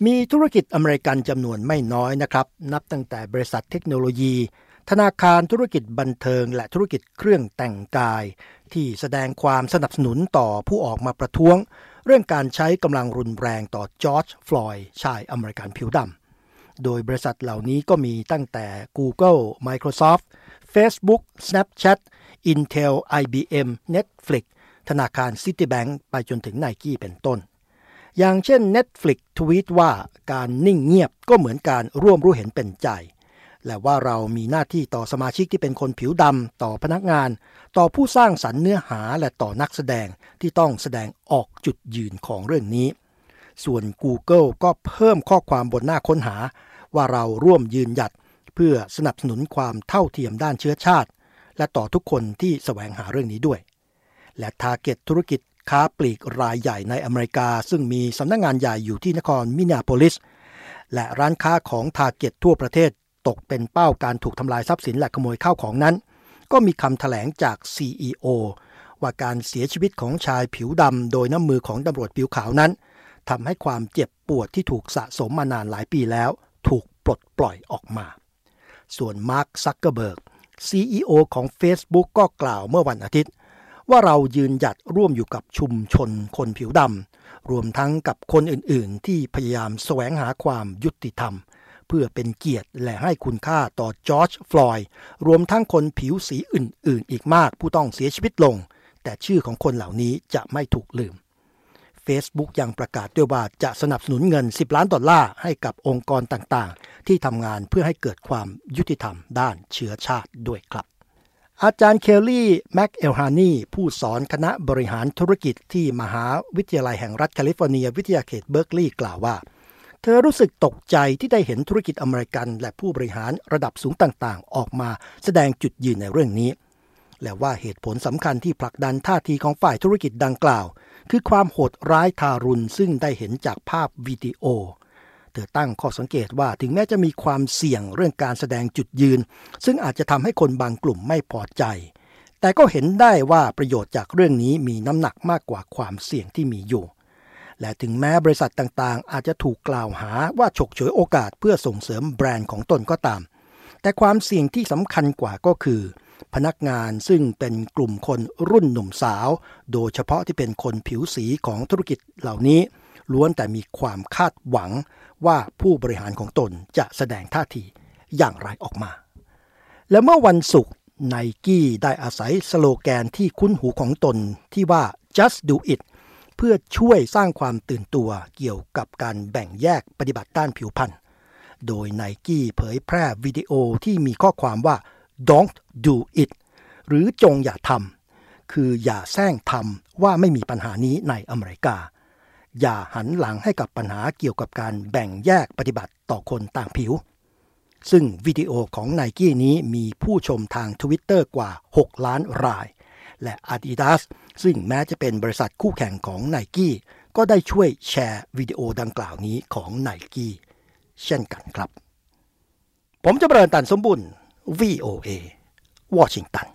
มีธุรกิจอเมริกันจำนวนไม่น้อยนะครับนับตั้งแต่บริษัทเทคโนโลยีธนาคารธุรกิจบันเทิงและธุรกิจเครื่องแต่งกายที่แสดงความสนับสนุนต่อผู้ออกมาประท้วงเรื่องการใช้กำลังรุนแรงต่อจอร์จฟลอยด์ชายอเมริกันผิวดำโดยบริษัทเหล่านี้ก็มีตั้งแต่ Google Microsoft Facebook Snapchat Intel IBM Netflix ธนาคาร Citibank ไปจนถึง Nike เป็นต้นอย่างเช่น Netflix ทวีตว่าการนิ่งเงียบก็เหมือนการร่วมรู้เห็นเป็นใจและว่าเรามีหน้าที่ต่อสมาชิกที่เป็นคนผิวดำต่อพนักงานต่อผู้สร้างสรรค์เนื้อหาและต่อนักแสดงที่ต้องแสดงออกจุดยืนของเรื่องนี้ส่วน Google ก็เพิ่มข้อความบนหน้าค้นหาว่าเราร่วมยืนหยัดเพื่อสนับสนุนความเท่าเทียมด้านเชื้อชาติและต่อทุกคนที่แสวงหาเรื่องนี้ด้วยและ Target ธุรกิจค้าปลีกรายใหญ่ในอเมริกาซึ่งมีสำนักงานใหญ่อยู่ที่นครมินนีอาโพลิสและร้านค้าของ Target ทั่วประเทศตกเป็นเป้าการถูกทำลายทรัพย์สินและขโมยข้าวของนั้นก็มีคำแถลงจาก CEO ว่าการเสียชีวิตของชายผิวดำโดยน้ำมือของตำรวจผิวขาวนั้นทำให้ความเจ็บปวดที่ถูกสะสมมานานหลายปีแล้วถูกปลดปล่อยออกมาส่วนมาร์ค ซักเกอร์เบิร์ก CEO ของ Facebook ก็กล่าวเมื่อวันอาทิตย์ว่าเรายืนหยัดร่วมอยู่กับชุมชนคนผิวดำรวมทั้งกับคนอื่นๆที่พยายามแสวงหาความยุติธรรมเพื่อเป็นเกียรติและให้คุณค่าต่อจอร์จฟลอยด์รวมทั้งคนผิวสีอื่นๆอีกมากผู้ต้องเสียชีวิตลงแต่ชื่อของคนเหล่านี้จะไม่ถูกลืม Facebook ยังประกาศด้วยว่าจะสนับสนุนเงิน$10 ล้านให้กับองค์กรต่างๆที่ทำงานเพื่อให้เกิดความยุติธรรมด้านเชื้อชาติด้วยครับอาจารย์เคลลี่แม็กเอลฮานีผู้สอนคณะบริหารธุรกิจที่มหาวิทยาลัยแห่งรัฐแคลิฟอร์เนียวิทยาเขตเบิร์กลีย์กล่าวว่าเธอรู้สึกตกใจที่ได้เห็นธุรกิจอเมริกันและผู้บริหารระดับสูงต่างๆออกมาแสดงจุดยืนในเรื่องนี้และว่าเหตุผลสำคัญที่ผลักดันท่าทีของฝ่ายธุรกิจดังกล่าวคือความโหดร้ายทารุณซึ่งได้เห็นจากภาพวิดีโอเธอตั้งข้อสังเกตว่าถึงแม้จะมีความเสี่ยงเรื่องการแสดงจุดยืนซึ่งอาจจะทำให้คนบางกลุ่มไม่พอใจแต่ก็เห็นได้ว่าประโยชน์จากเรื่องนี้มีน้ำหนักมากกว่าความเสี่ยงที่มีอยู่และถึงแม้บริษัทต่างๆอาจจะถูกกล่าวหาว่าฉกฉวยโอกาสเพื่อส่งเสริมแบรนด์ของตนก็ตามแต่ความเสี่ยงที่สำคัญกว่าก็คือพนักงานซึ่งเป็นกลุ่มคนรุ่นหนุ่มสาวโดยเฉพาะที่เป็นคนผิวสีของธุรกิจเหล่านี้ล้วนแต่มีความคาดหวังว่าผู้บริหารของตนจะแสดงท่าทีอย่างไรออกมาและเมื่อวันศุกร์ Nike ได้อาศัยสโลแกนที่คุ้นหูของตนที่ว่า Just Do It เพื่อช่วยสร้างความตื่นตัวเกี่ยวกับการแบ่งแยกปฏิบัติด้านผิวพรรณโดย Nike เผยแพร่วิดีโอที่มีข้อความว่า Don't do it หรือจงอย่าทำคืออย่าแซงทำว่าไม่มีปัญหานี้ในอเมริกาอย่าหันหลังให้กับปัญหาเกี่ยวกับการแบ่งแยกปฏิบัติต่อคนต่างผิวซึ่งวิดีโอของ Nike นี้มีผู้ชมทาง Twitter กว่า6 ล้านรายและ Adidas ซึ่งแม้จะเป็นบริษัทคู่แข่งของ Nike ก็ได้ช่วยแชร์วิดีโอดังกล่าวนี้ของ Nike เช่นกันครับผมจะเริญตันสมบุญ VOA วอชิงตัน